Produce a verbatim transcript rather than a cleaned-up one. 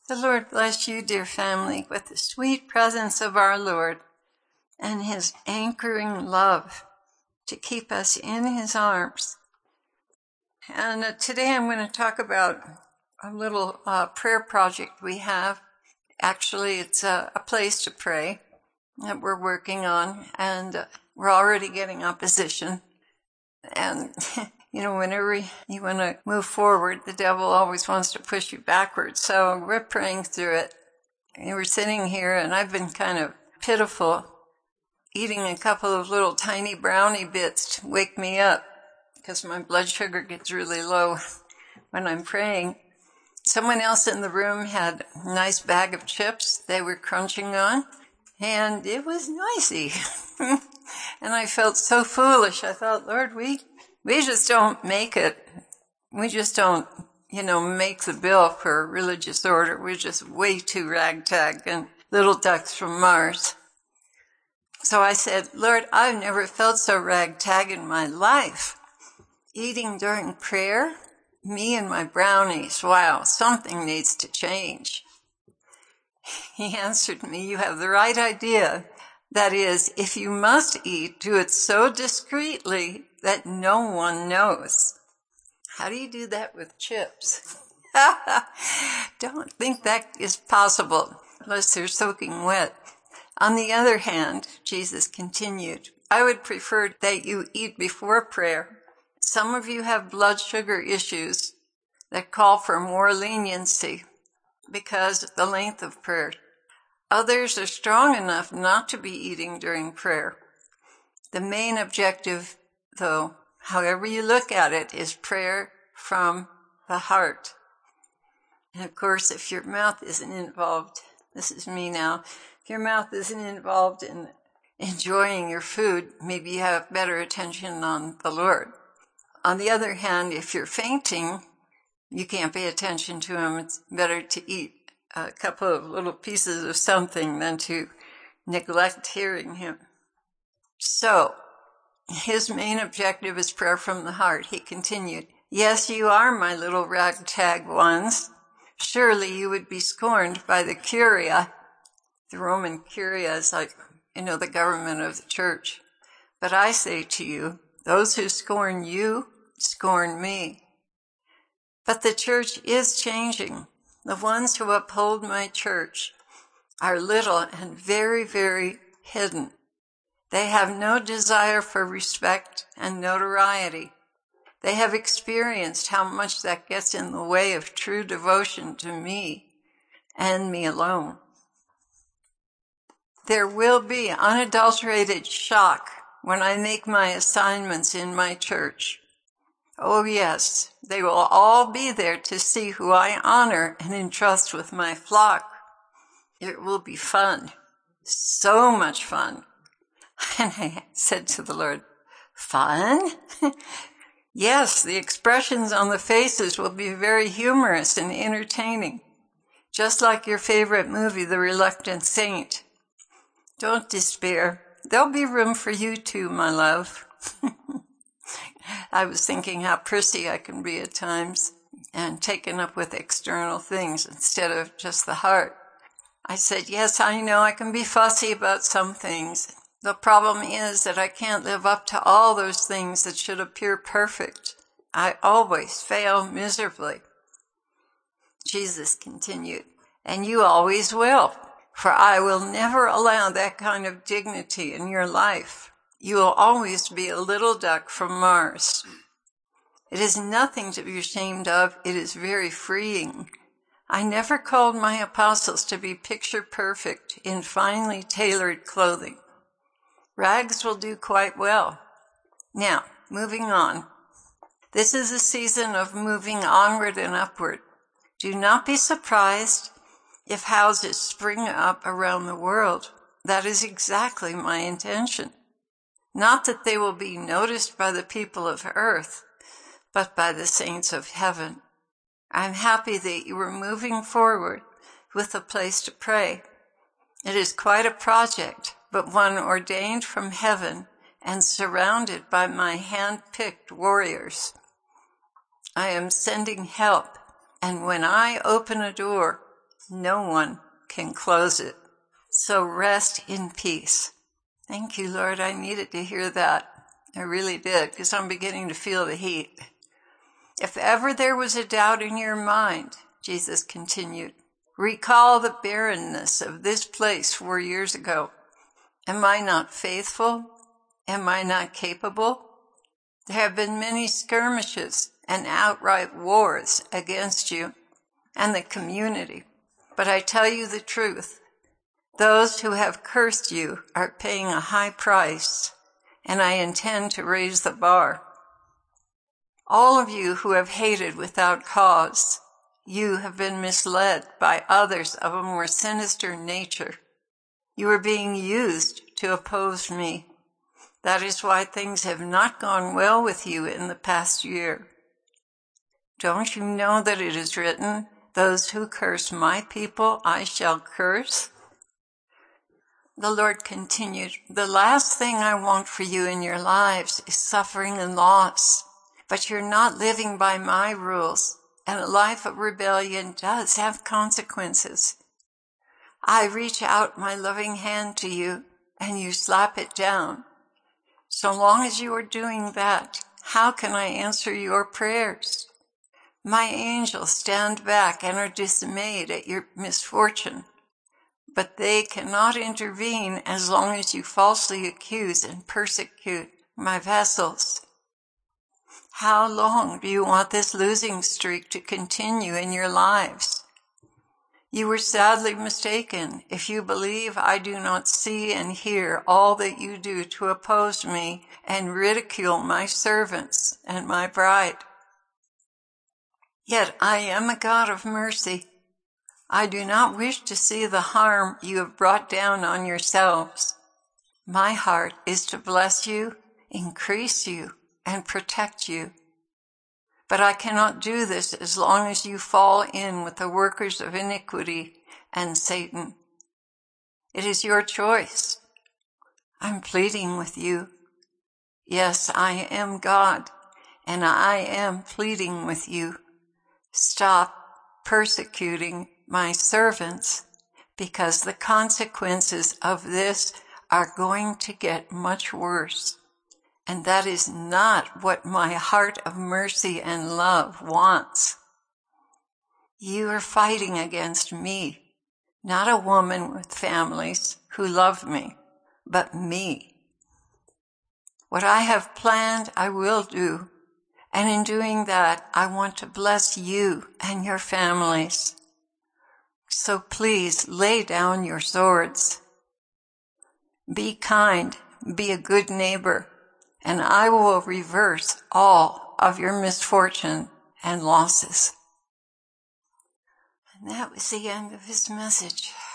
The Lord bless you, dear family, with the sweet presence of our Lord and his anchoring love to keep us in his arms. And uh, today I'm going to talk about a little uh, prayer project we have. Actually, it's a, a place to pray that we're working on, and uh, we're already getting opposition. And, you know, whenever you want to move forward, the devil always wants to push you backwards. So we're praying through it. And we're sitting here, and I've been kind of pitiful, eating a couple of little tiny brownie bits to wake me up, because my blood sugar gets really low when I'm praying. Someone else in the room had a nice bag of chips they were crunching on, and it was noisy. And I felt so foolish. I thought, Lord, we, we just don't make it. We just don't, you know, make the bill for religious order. We're just way too ragtag and little ducks from Mars. So I said, Lord, I've never felt so ragtag in my life. Eating during prayer, me and my brownies, wow, something needs to change. He answered me, you have the right idea. That is, if you must eat, do it so discreetly that no one knows. How do you do that with chips? Don't think that is possible unless they're soaking wet. On the other hand, Jesus continued, I would prefer that you eat before prayer. Some of you have blood sugar issues that call for more leniency because of the length of prayer. Others are strong enough not to be eating during prayer. The main objective, though, however you look at it, is prayer from the heart. And of course, if your mouth isn't involved, this is me now, if your mouth isn't involved in enjoying your food, maybe you have better attention on the Lord. On the other hand, if you're fainting, you can't pay attention to him. It's better to eat a couple of little pieces of something than to neglect hearing him. So, his main objective is prayer from the heart. He continued, yes, you are my little ragtag ones. Surely you would be scorned by the curia. The Roman curia is like, you know, the government of the church. But I say to you, those who scorn you, scorn me. But the church is changing. The ones who uphold my church are little and very, very hidden. They have no desire for respect and notoriety. They have experienced how much that gets in the way of true devotion to me and me alone. There will be unadulterated shock when I make my assignments in my church. Oh yes, they will all be there to see who I honor and entrust with my flock. It will be fun, so much fun. And I said to the Lord, fun? Yes, the expressions on the faces will be very humorous and entertaining, just like your favorite movie, The Reluctant Saint. Don't despair. There'll be room for you too, my love. I was thinking how prissy I can be at times and taken up with external things instead of just the heart. I said, yes, I know I can be fussy about some things. The problem is that I can't live up to all those things that should appear perfect. I always fail miserably. Jesus continued, and you always will, for I will never allow that kind of dignity in your life. You will always be a little duck from Mars. It is nothing to be ashamed of. It is very freeing. I never called my apostles to be picture perfect in finely tailored clothing. Rags will do quite well. Now, moving on. This is a season of moving onward and upward. Do not be surprised if houses spring up around the world. That is exactly my intention. Not that they will be noticed by the people of earth, but by the saints of heaven. I'm happy that you are moving forward with a place to pray. It is quite a project, but one ordained from heaven and surrounded by my hand-picked warriors. I am sending help, and when I open a door, No one can close it. So rest in peace. Thank you, Lord. I needed to hear that. I really did, because I'm beginning to feel the heat. If ever there was a doubt in your mind, Jesus continued, recall the barrenness of this place four years ago. Am I not faithful? Am I not capable? There have been many skirmishes and outright wars against you and the community. But I tell you the truth. Those who have cursed you are paying a high price, and I intend to raise the bar. All of you who have hated without cause, you have been misled by others of a more sinister nature. You are being used to oppose me. That is why things have not gone well with you in the past year. Don't you know that it is written, those who curse my people, I shall curse? The Lord continued, the last thing I want for you in your lives is suffering and loss. But you're not living by my rules, and a life of rebellion does have consequences. I reach out my loving hand to you, and you slap it down. So long as you are doing that, how can I answer your prayers? My angels stand back and are dismayed at your misfortune, but they cannot intervene as long as you falsely accuse and persecute my vessels. How long do you want this losing streak to continue in your lives? You were sadly mistaken if you believe I do not see and hear all that you do to oppose me and ridicule my servants and my bride. Yet I am a God of mercy. I do not wish to see the harm you have brought down on yourselves. My heart is to bless you, increase you, and protect you. But I cannot do this as long as you fall in with the workers of iniquity and Satan. It is your choice. I'm pleading with you. Yes, I am God, and I am pleading with you. Stop persecuting my servants, because the consequences of this are going to get much worse. And that is not what my heart of mercy and love wants. You are fighting against me, not a woman with families who love me, but me. What I have planned, I will do. And in doing that, I want to bless you and your families. So please lay down your swords. Be kind, be a good neighbor, and I will reverse all of your misfortune and losses. And that was the end of his message.